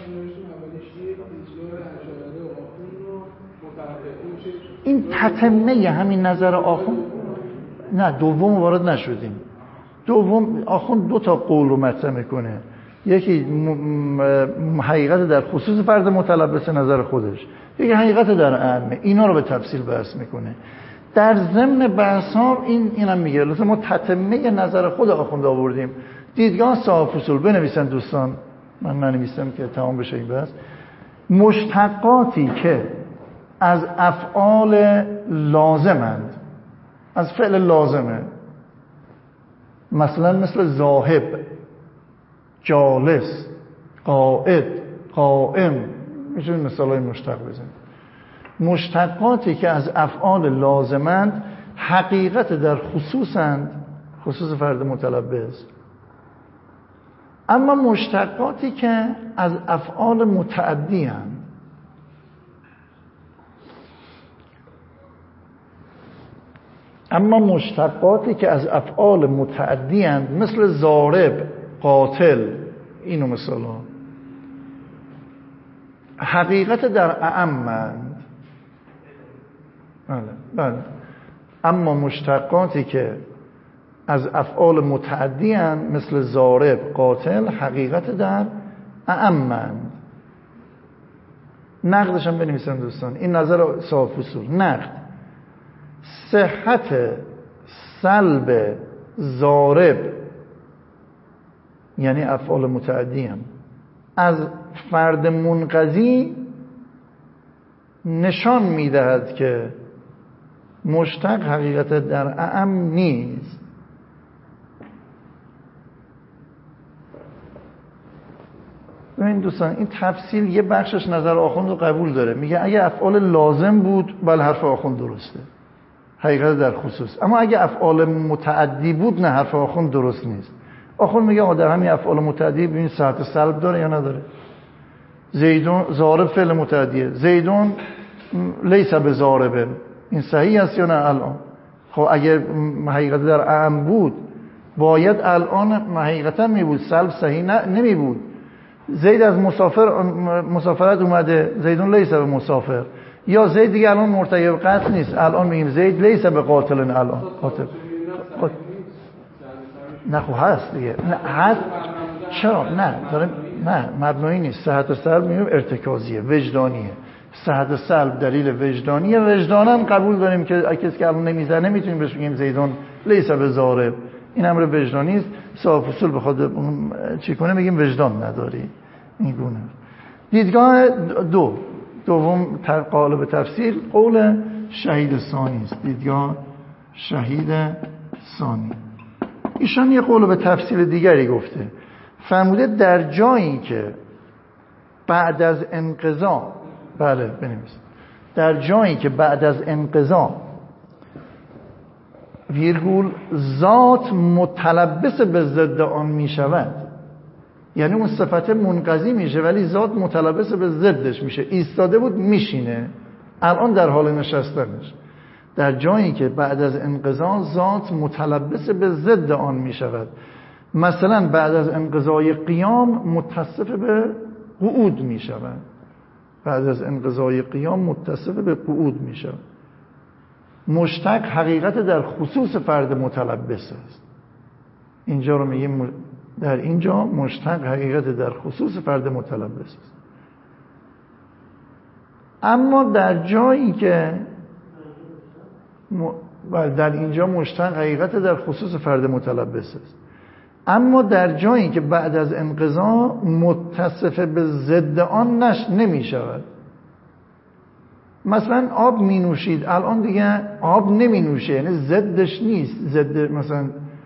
این تتمه همین نظر آخوند، نه دوم وارد نشدیم. دوم آخوند دو تا قول رو مطرح میکنه، یکی حقیقت در خصوص فرد متلبس نظر خودش، یکی حقیقت در عامه، اینا رو به تفصیل بحث میکنه. در ضمن بحث ها این اینم میگه لطفا ما تتمه نظر خود آخوند آوردیم. دیدگاه صاحب فصول بنویسن دوستان، من ننویسم که تمام بشه این بحث. مشتقاتی که از افعال لازمند، از فعل لازمه، مثلا مثل ذاهب، جالس، قائد، قائم، میتونید مثالای مشتق بزنید. مشتقاتی که از افعال لازمند حقیقت در خصوصند، خصوص فرد متلبس، اما مشتقاتی که از افعال متعدی هستند، اما مشتقاتی که از افعال متعدی هستند مثل ضارب، قاتل، اینو مثلا حقیقت در اعمند. بله بله. اما مشتقاتی که از افعال متعدی هستند مثل ضارب، قاتل، حقیقت در اعمند. نقدش هم بنویسن دوستان، این نظر صاحب فصول. نقد: صحت سلب ضارب، یعنی افعال متعدی هم، از فرد منقضی نشان میدهد که مشتق حقیقت در اعم نیست. ببین دوستان، این تفصیل یه بخشش نظر آخوند رو قبول داره، میگه اگه افعال لازم بود بله حرف آخوند درسته، حقیقت در خصوص. اما اگه افعال متعدی بود نه، حرف آخوند درست نیست. آخوند میگه آقا در همین افعال متعدی ببین صحت سلب داره یا نداره. زیدون ضارب فعل متعدیه، زیدون لیس به ضارب، این صحیح است یا نه الان؟ خب اگر حقیقت در اعم بود باید الان حقیقتا می بود، سلب صحیح نه نمی بود. زید از مسافر مسافرت اومده، زیدون لیس به مسافر، یا زید دیگه الان مرتکب قتل نیست، الان میگیم زید لیس به قاتل، الان قاتل قاتل. نه خب هست دیگه، نه هست. چرا نه دارم، نه مبنایی نیست. صحت سلب میگیم ارتکازیه، وجدانیه. صحت سلب دلیل وجدانیه، وجدانم قبول داریم که کسی که الان نمیزنه میتونیم بهش بگیم زیدون لیس به ضارب، این امر وجدانی است. صاحب فصول بخواد چی کنه میگیم وجدان نداری، این گونه. دیدگاه دو، دوم قالب تفسیر، قول شهید ثانی است. دیدگاه شهید ثانی، ایشان یه قول به تفسیر دیگری گفته، فرموده در جایی که بعد از انقضا، بله بنویس، در جایی که بعد از انقضا ویرگول ذات متلبس به ضد آن می شود، یعنی اون صفت منقضی میشه ولی ذات متلبس به ضدش میشه، ایستاده بود میشینه الان در حال نشستنش. در جایی که بعد از انقضا ذات متلبس به ضد آن میشود، مثلا بعد از انقضای قیام متصف به قعود میشود، بعد از انقضای قیام متصف به قعود میشود. مشتق حقیقت در خصوص فرد متلبس است. اینجا رو میگیم در اینجا مشتق حقیقت در خصوص فرد متلبس است. اما در جایی که م... در اینجا مشتق حقیقت در خصوص فرد متلبس است، اما در جایی که بعد از انقضا متصف به ضد آن نش نمی شود. مثلا آب می نوشید، الان دیگه آب نمی نوشه، یعنی ضدش نیست، ضد مثلا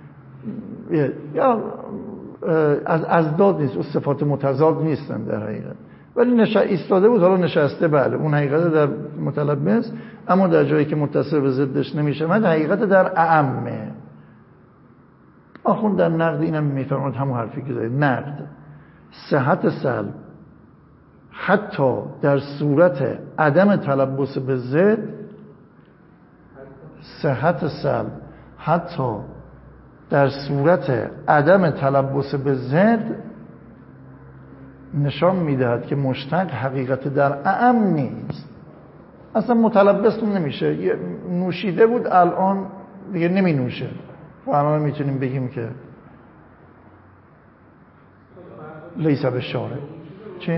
یا از ازداد نیست، اون صفات متضاد نیستن در حقیقت، ولی نش ایستاده بود حالا نشسته، بله اون حقیقت در متلبس، اما در جایی که متصف به ضدش نمی شود حقیقت در اعمه. آخوند در نقد اینم میفرماید همون حرفی که دارید، نقد صحت سلب حتی در صورت عدم تلبس به ضد، صحت سلب حتی در صورت عدم تلبس به ضد نشان میدهد که مشتق حقیقت در اعم نیست، اصلا متلبس نمیشه. نوشیده بود الان دیگه نمی نوشه و الان میتونیم بگیم که لیس به شارع. چه؟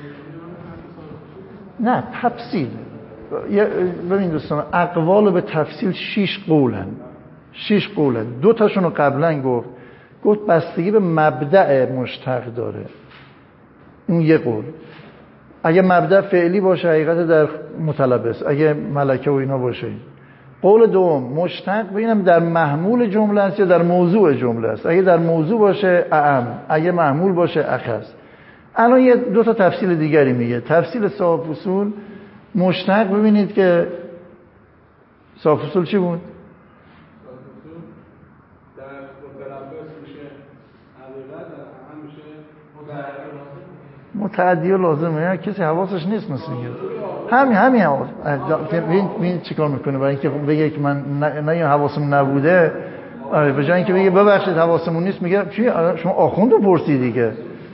نه تفصیل. ببین دوستان، اقوال به تفصیل شیش قولن، شیش قولن. دو تاشونو قبلا گفت گفت بستگی به مبدأ مشتق داره، اون یه قول. اگه مبدأ فعلی باشه حقیقت در متلبس، اگه ملکه و اینا باشه. قول دوم مشتق ببینم در محمول جمله است یا در موضوع جمله است. اگه در موضوع باشه اعم، اگه محمول باشه اخص. الان یه دو تا تفصیل دیگری میگه. تفصیل صاحب اصول مشتق، ببینید که صاحب اصول چی بود؟ در متلبس میشه حقیقت، در اعم میشه متعدی و لازمه. کسی حواسش نیست مثل اینکه همین همین حواس. ببین ببین چیکار میکنه برای اینکه بگه که من نه نه حواسم نبوده. آره به جای اینکه بگه ببخشید حواسمون نیست، میگه چی شما آخوندو پرسیدی دیگه.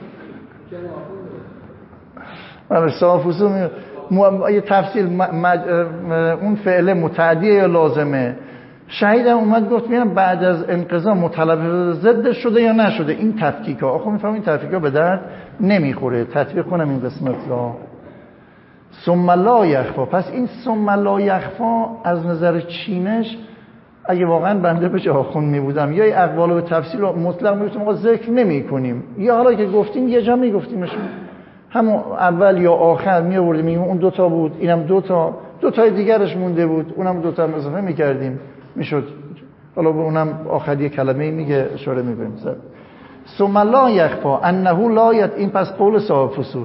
آره صاحب اصول یه تفصیل مج... اون فعل متعدی یا لازمه. شهیدم اومد گفت میرم بعد از انقضا متلبس ضد شده یا نشده. این تفکیک ها آخه میفهمم این تفکیک ها به درد نمیخوره. تطبیق کنم این قسمت را. ثم لا یخفا. پس این ثم لا یخفا از نظر چینش اگه واقعا بنده به جا آخوند میبودم یا اقوال به تفصیل مطلق میگفتم آقا ذکر نمی کنیم، یا حالا که گفتیم یه جا میگفتیمش، همون اول یا آخر می آوردیم میگیم اون دوتا بود، اینم دوتا، دوتای دیگرش مونده بود، اونم دوتا هم اضافه میکردیم میشد. حالا به اونم آخری کلمه میگه اشاره میکنیم. ثم لا یخفا انه لا یت. این پس قول صاحب فصول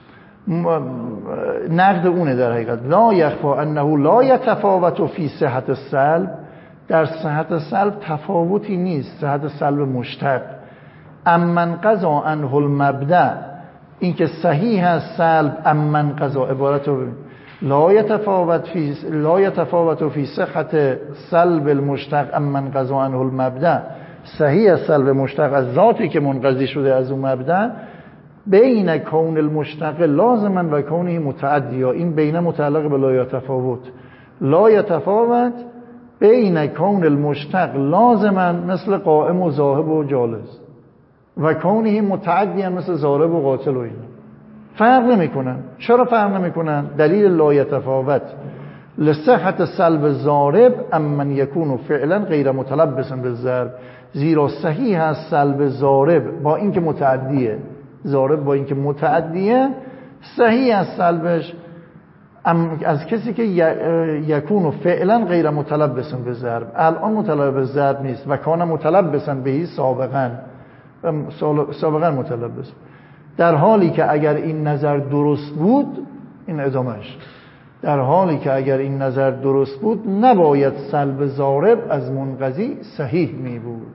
نقد اونه در حقیقت. لا یخفا انه لا یتفاوت فی صحت السلب. در صحت سلب تفاوتی نیست، صحت سلب مشتق. امن قضا عنه المبدأ، این که صحیح است سلب امن قضا عبارت رو ببین. لا یتفاوت فی لا یتفاوت فی صحت سلب المشتق امن قضا عنه المبدأ. صحیح است سلب مشتق از ذاتی که منقضی شده از اون مبدأ، بین کون المشتق لازما و کونه متعدی. این بین متعلق به لا یتفاوت. لا یتفاوت بین کون المشتق لازما مثل قائم و ذاهب و جالس و کونه متعدی مثل ضارب و قاتل و اینا. فرق نمیکنن. چرا فرق نمیکنن؟ دلیل لا یتفاوت لصحت سلب ضارب امن یکون فعلا غیر متلبسا بالضرب. زیرا صحیح است سلب ضارب با اینکه متعدیه، ضارب با اینکه متعدیه صحیح است سلبش از کسی که یکون فعلا غیر متلبسا بالضرب. الان متلبس ضرب نیست و کان متلبسا بهی سابقا سابقا متلبس، در حالی که اگر این نظر درست بود، این ادامهش، در حالی که اگر این نظر درست بود نباید سلب ضارب از منقضی صحیح می بود.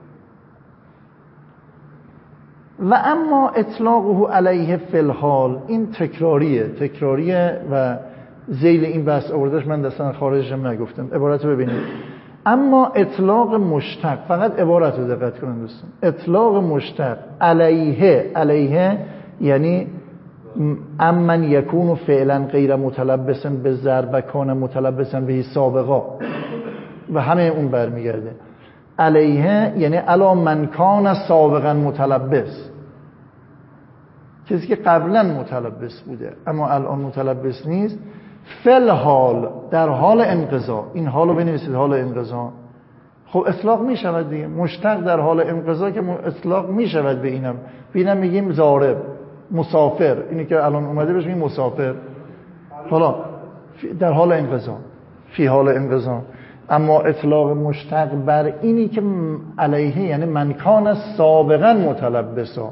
و اما اطلاقه علیه فی الحال، این تکراریه تکراریه و ذیل این بحث آوردش من دستان خارجم نگفتم. عبارت رو ببینید. اما اطلاق مشتق، فقط عبارت رو دقت کنید دوستان. اطلاق مشتق علیه، علیه یعنی امن یکون فعلا غیر متلبسا بالضرب و کان متلبسا به سابقا و همه اون برمیگرده. علیه یعنی علی من کان سابقا متلبس، کسی که قبلا متلبس بوده اما الان متلبس نیست. فل حال، در حال انقضا. این حالو بنویسید، حال انقضا. خب اطلاق می شود دیگه. مشتق در حال انقضا که اطلاق می شود به اینم. به اینم میگیم ضارب، مسافر، اینی که الان اومده بهش میگیم مسافر. حالا در حال انقضا، فی حال انقضا. اما اطلاق مشتق بر اینی که علیه، یعنی من کان سابقا متلبسا،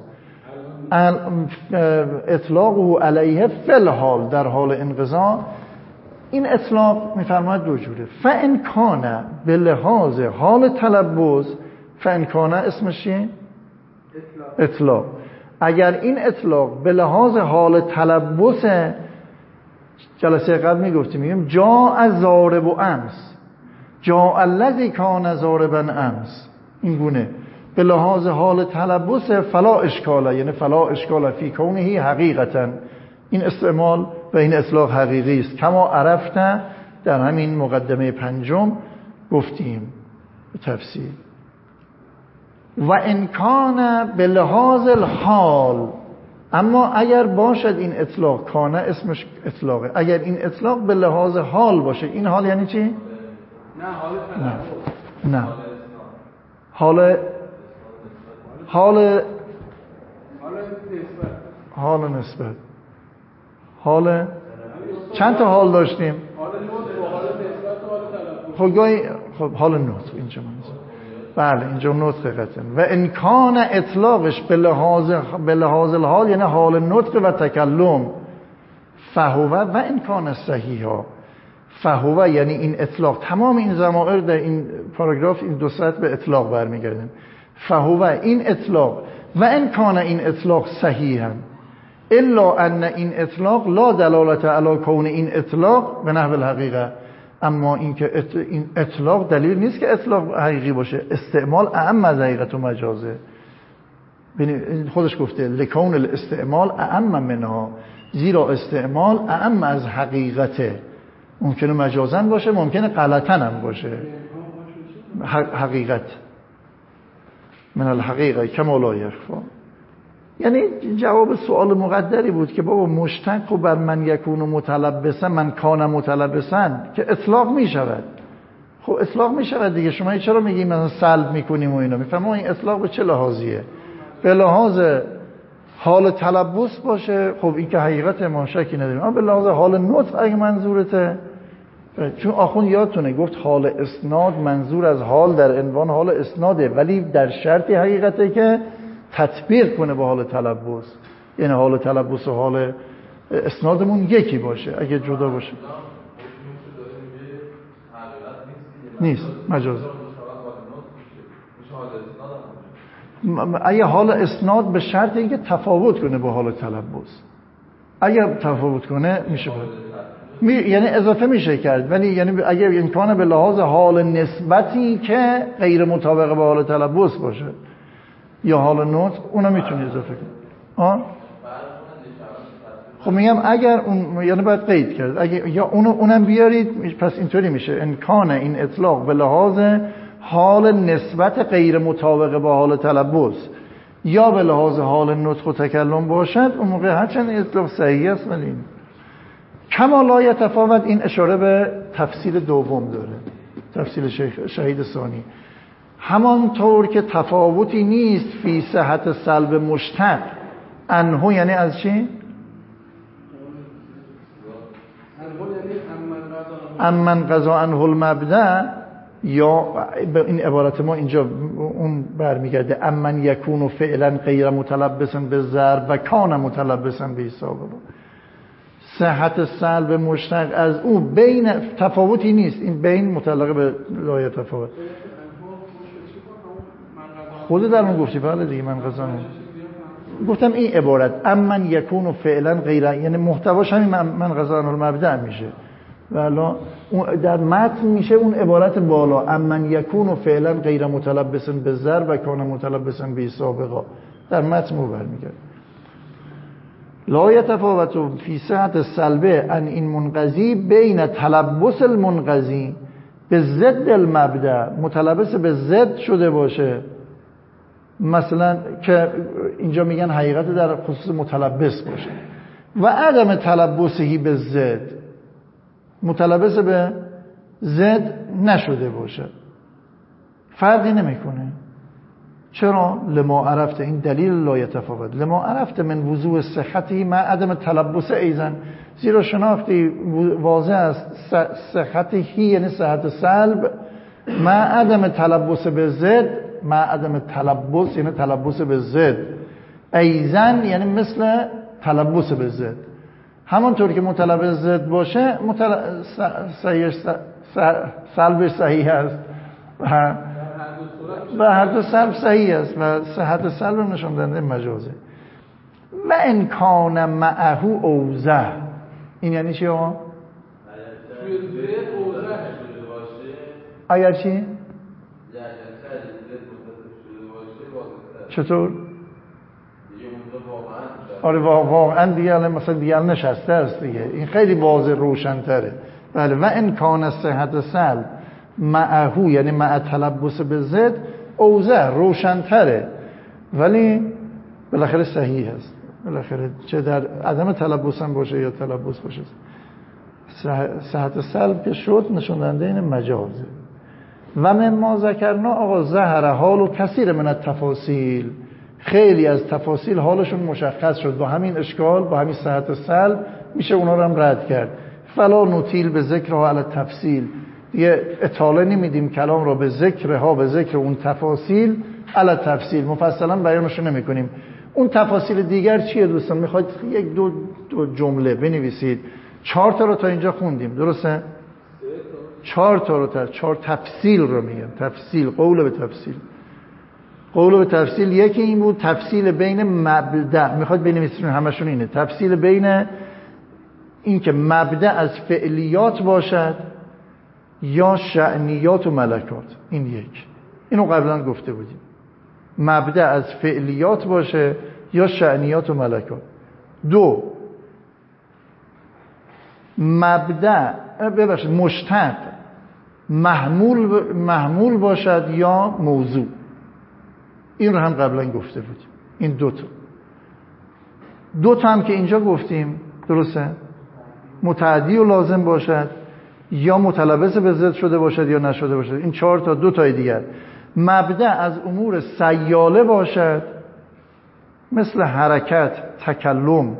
اطلاقه علیه فی الحال، در حال انقضا. این اطلاق میفرماید دو جوره. فان کان به لحاظ حال تلبس، فان کان اسمش چیه؟ اطلاق. اگر این اطلاق به لحاظ حال تلبس، جلسه قبل میگفتیم میگیم جاء ضارب و امس، جاء الذی کان ضاربا امس، این گونه به لحاظ حال تلبس فلا اشکال، یعنی فلا اشکال فی کونه حقیقتا. این استعمال و این اطلاق حقیقی است، کما عرفته در همین مقدمه پنجم گفتیم به تفصیل. و ان کان به لحاظ الحال، اما اگر باشد این اطلاق، کانه اسمش اطلاقه، اگر این اطلاق به لحاظ حال باشه، این حال یعنی چی؟ نه حال نه نه حال حال حال نسبت حال چند تا حال داشتیم؟ خب گاهی خب حال نطق اینجا منظور. بله اینجا نطق قطعا. و امکان اطلاقش به لحاظ به لحاظ الحال یعنی حال نطق و تکلم، فهو و امکان صحیحا، فهو یعنی این اطلاق. تمام این ضمائر در این پاراگراف این دو سطر به اطلاق برمیگردن. فهو این اطلاق و امکان این اطلاق صحیحا، الا ان این اطلاق لا دلالت علی کون این اطلاق به نحو الحقیقه. اما این که این اطلاق دلیل نیست که اطلاق حقیقی باشه. استعمال اعم از حقیقت و مجازه. خودش گفته لکون الاستعمال اعم منها، زیرا استعمال اعم از حقیقته. ممکنه مجازن باشه، ممکنه غلطن هم باشه. حقیقت من الحقیقه کما لا یخفا. یعنی جواب سوال مقدری بود که بابا مشتق و بر من یکون متلبسا، من کان متلبسا که اطلاق می شود. خب اطلاق می شود دیگه. شما چرا میگیم مثلا سلب میکنیم و اینا؟ میفهمم این اطلاق به چه لحاظیه؟ به لحاظ حال تلبس باشه، خب این که حقیقت ما شکی نداریم. اما به لحاظ حال نطق اگه منظورته، چون آخوند یادتونه گفت حال اسناد منظور از حال در عنوان حال اسناده، ولی در شرطی حقیقته که تطبیق کنه با حال تلبس. یعنی حال تلبس و حال اسنادمون یکی باشه. اگه جدا باشه نیست، مجاز. اگه حال اسناد به شرط اینکه تفاوت کنه با حال تلبس، اگر تفاوت کنه میشه باید. می... یعنی اضافه میشه کرد، ولی یعنی اگر امکانه به لحاظ حال نسبتی که غیر مطابق با حال تلبس باشه یا حال نطق، اونو میتونی اضافه کنی. آه؟ خب میگم اگر اون، یعنی باید قید کرد، اگه یا اونو اونم بیارید، پس اینطوری میشه امکانه این اطلاق به لحاظ حال نسبت غیر مطابق با حال تلبس یا به لحاظ حال نطق و تکلم باشد، اون موقع هرچند اطلاق صحیح است. ولی کما لا یتفاوت، این اشاره به تفصیل دوم داره، تفصیل شهید ثانی. همانطور که تفاوتی نیست فی صحت سلب مشتق انهو، یعنی از چی؟ امن قضا انهو المبدأ، یا به این عبارت ما اینجا اون برمیگرده امن یکون فعلا غیر متلبسا به ضرب و کان متلبسا به حساب. صحت سلب مشتق از او بین تفاوتی نیست. این بین متعلق به لا تفاوت. خود در من گفتی بله دیگه، من قضا گفتم این عبارت امن یکون فعلا غیر، یعنی محتواش همین من قضا انه المبدأ میشه، والا در متن میشه اون عبارت بالا امن یکون فعلا غیر متلبسا به ضرب و کان متلبسا به سابقا، در متن مو برمیگرده. لا یتفاوت فی صحت سلبه ان این منقضی بین تلبس المنقضی به ضد المبدأ، متلبس به ضد شده باشه، مثلا که اینجا میگن حقیقت در خصوص متلبس باشه، و عدم تلبسهی به ضد، متلبس به ضد نشده باشه. فرقی نمیکنه. چرا؟ لما عرفت، این دلیل لا یتفاوت، لما عرفت من وضوع صحتی مع عدم تلبس ایزن، زیرا شناختی واضح است صحتی یعنی صحت سلب مع عدم تلبس به ضد، مع عدم تلبس یعنی تلبس به ضد، ایزن یعنی مثل تلبس به ضد. همونطور که متلبس ضد باشه متل... صحیح سلبش صحیح است و هر دو سلب صحیح است و صحت سلب نشان دهنده مجازه. و امکان معه اوزه، این یعنی چی آقا؟ اگر چی؟ چطور؟ آره واقعا دیگه الان مثلا دیگه نشسته است دیگه، این خیلی واضح روشن‌تره. بله. و امکان صحت سلب معه یعنی مع تلبس به ضد اوضح روشن‌تره، ولی بالاخره صحیح است. بالاخره چه در عدم تلبس هم باشه یا تلبس باشه، صحت سلب که شد نشون دهنده این مجازه. و من ما ذکرنا آقا ظهر حال و کثیر من التفاصیل، خیلی از تفاصیل حالشون مشخص شد با همین اشکال، با همین صحت سلب میشه اونا رو هم رد کرد. فلا نطیل به ذکرها علی تفصیل، دیگه اطاله نمیدیم کلام رو به ذکرها، به ذکر اون تفاصیل علی تفصیل، مفصلا بیانشو نمی کنیم. اون تفاصیل دیگر چیه دوستان؟ میخواید یک دو, دو جمله بنویسید. چهار تا رو تا اینجا خوندیم، درسته؟ چهار تا رو تا چهار تفصیل رو میگم، تفصیل، قول به تفصیل. قول به تفصیل یکی این بود، تفصیل بین مبدأ، میخواد بنویسید همشون اینه، تفصیل بین این که مبدأ از فعلیات باشد یا شأنیات و ملکات. این یک، اینو قبلا گفته بودیم، مبدأ از فعلیات باشه یا شأنیات و ملکات. دو، مبدأ ببخشید مشتق محمول محمول باشد یا موضوع. این رو هم قبلا گفته بودیم. این دو تا دو تا هم که اینجا گفتیم، درسته؟ متعدی و لازم باشد یا متلبس به ضد شده باشد یا نشده باشد. این چهار تا. دو تای دیگر مبدأ از امور سیاله باشد، مثل حرکت، تکلم،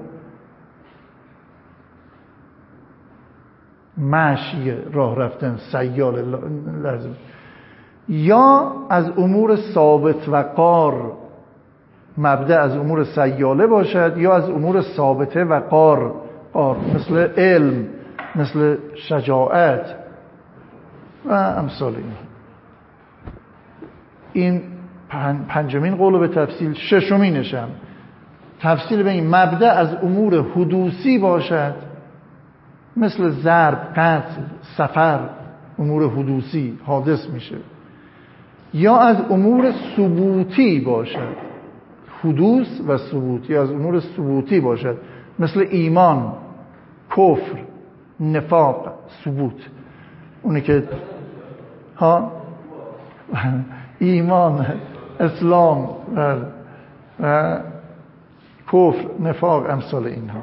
مشی، راه رفتن، سیاله لازم، یا از امور ثابت و قار. مبدأ از امور سیاله باشد یا از امور ثابته و قار، قار مثل علم، مثل شجاعت و امثال این. این پنجمین قول به تفصیل. ششمینش هم تفصیل به این مبدأ از امور حدوثی باشد، مثل ضرب، قتل، سفر، امور حدوثی حادث میشه، یا از امور ثبوتی باشد، حدوث و ثبوت، یا از امور ثبوتی باشد، مثل ایمان، کفر، نفاق، ثبوت. اونی که ها ایمان، اسلام و, و کفر، نفاق، امثال اینها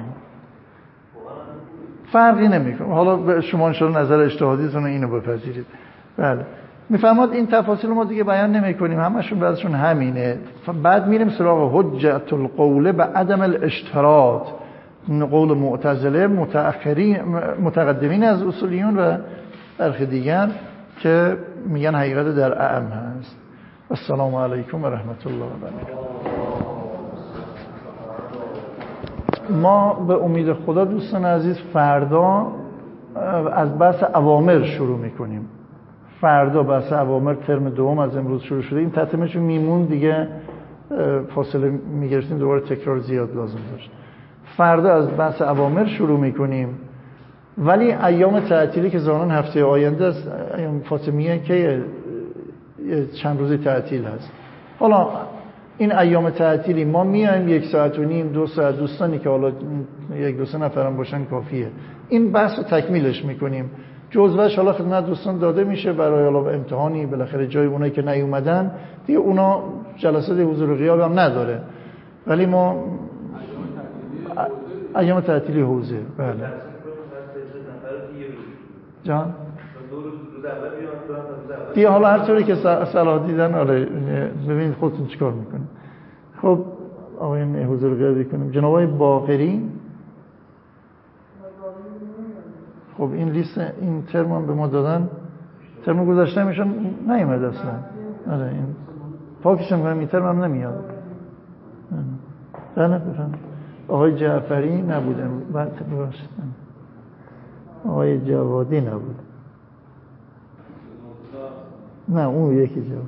فرقی نمیکنه. حالا شما انشاءالله نظر اجتهادیتون اینو بپذیرید. بله، میفهمید این تفاصیل ما دیگه بیان نمی‌کنیم، همشون بعضشون همینه. بعد میریم سراغ حجت القول به عدم الاشتراط، قول معتزله، متأخرین متقدمین از اصولیون و برخی دیگر که میگن حقیقت در اعم هست. السلام علیکم و رحمت الله و برکاته. ما به امید خدا دوستان عزیز فردا از بحث اوامر شروع میکنیم. فردا بحث اوامر ترم دوم از امروز شروع شده. این تتمه‌شو میمون دیگه فاصله میگرفتیم، دوباره تکرار زیاد لازم داشت. فردا از بحث اوامر شروع میکنیم، ولی ایام تعطیلی که ظاهرا هفته آینده است، ایام فاطمیه که چند روزی تعطیل هست. حالا این ایام تعطیلی ما میایم یک ساعت و نیم دو ساعت، دوستانی که حالا یک دو سه نفرم باشن کافیه، این بحث رو تکمیلش میکنیم. جزوهش حالا خدمت دوستان داده میشه برای حالا امتحانی، بالاخره جای اونایی که نیومدن دیگه اونا جلسات حضور غیاب هم نداره، ولی ما ایام تعطیلی حوزه. بله جان دیگه حالا هر طوری که صلاح دیدن آره ببینید خودتون چیکار میکنید. خب آقایان حضور غیبی کنیم. جناب آقای باقری، خب این لیست این ترم هم به ما دادن، ترم گذشته میشون نیومد اصلا. آره این پاکشون کنم این ترم هم نمیاد. نه بفهم. آقای جعفری نبودن، بعد ببخشید آقای جوادی نبود. نه اون یکی جواد.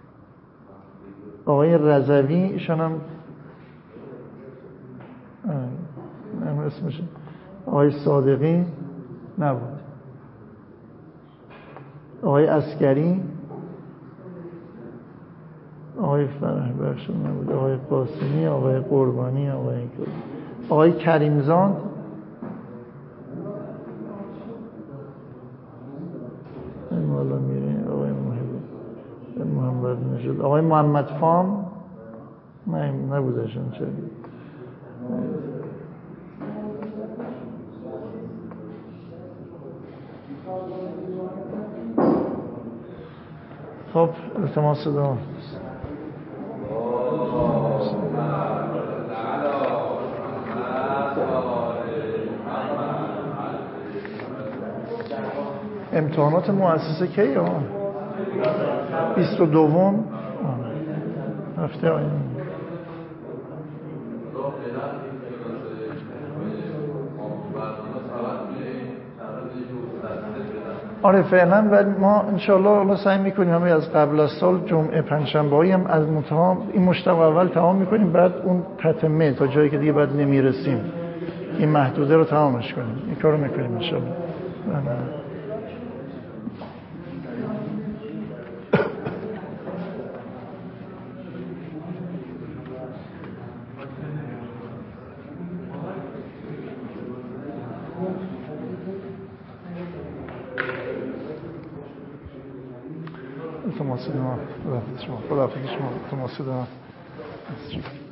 آقای رضوی ایشان هم نه اسمش. آقای صادقی نبود. آقای عسکری، آقای فرح بخش نبود. آقای قاسمی، آقای قربانی، آقای آقای کریمزاد، مولا میره. آقای محب محمد نژاد، آقای محمد فام نه نبودشون. چه خب التماس دعا. امتحانات مؤسسه کی ها؟ بیست و دوم هفته آینده. آره فعلا، ولی ما انشالله الله سعی میکنیم همه از قبل از سال جمعه پنجشنبه‌ای هم از متهم این مشتق اول تمام میکنیم، بعد اون تتمه تا جایی که دیگه بعد نمیرسیم این محدوده رو تمامش کنیم. این کارو میکنیم انشالله. تماس دعا. خدا حافظ شما. خدا حافظ شما. تماس دعا.